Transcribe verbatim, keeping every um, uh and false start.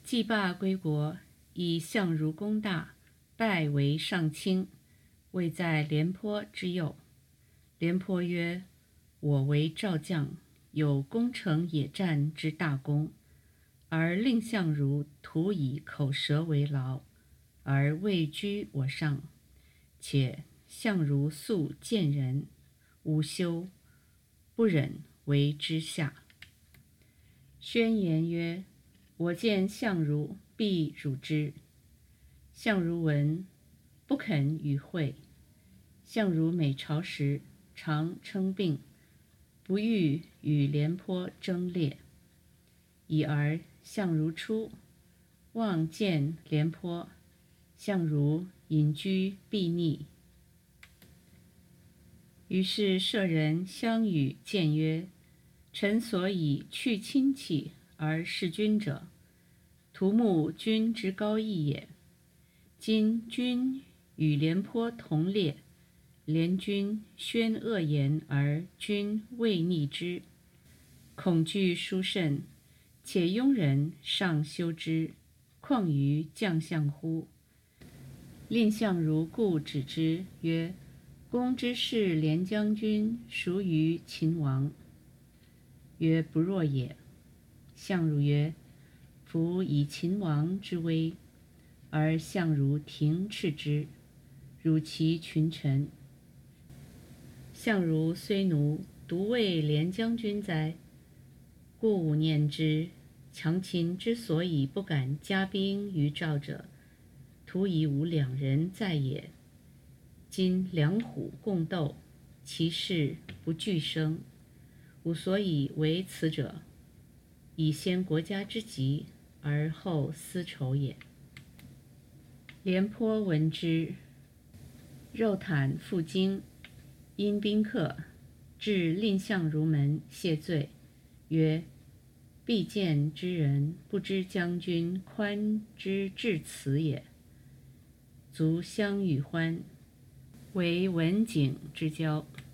季罢归国，以相如功大，拜为上卿，位在廉颇之右。廉颇曰：我为赵将，有攻城野战之大功，而令相如徒以口舌为劳，而位居我上。且相如素见人，无羞，不忍为之下。宣言曰：我见相如，必辱之。相如闻，不肯与会。相如每朝时，常称病，不欲与廉颇争列。已而相如出，望见廉颇，相如隐居避匿。于是舍人相与谏曰：臣所以去亲戚而事君者，图慕君之高义也。今君与廉颇同列，廉君宣恶言而君未逆之，恐惧殊甚，且庸人尚修之，况于将相乎？蔺相如故止之，曰：公之视廉将军孰于秦王？曰：不若也。相如曰：夫以秦王之威，而相如廷斥之，辱其群臣。相如虽奴，独为廉将军哉？故念之，强秦之所以不敢加兵于赵者，徒以吾两人在也。今两虎共斗，其势不俱生。吾所以为此者，以先国家之急，而后私仇也。廉颇闻之，肉袒赴京，因宾客，至蔺相如门谢罪，曰：必见之人，不知将军宽之至此也。卒相与欢，为文景之交。